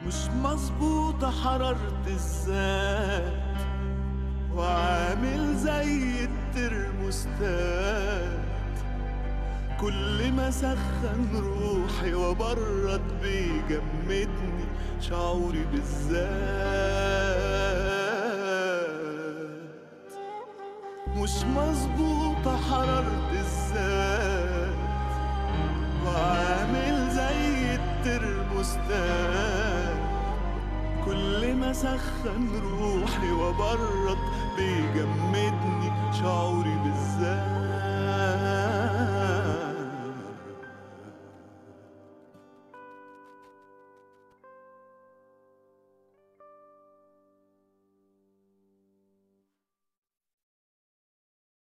مش مظبوطة حرارة الذات، وعامل زي الترموستات. كل ما سخن روحي وبرد بيجمدني شعوري بالذات. مش مظبوطة حرارة الذات، وعامل زي الترموستات. كل ما سخن روحي وبرد بيجمدني شعوري بالذات.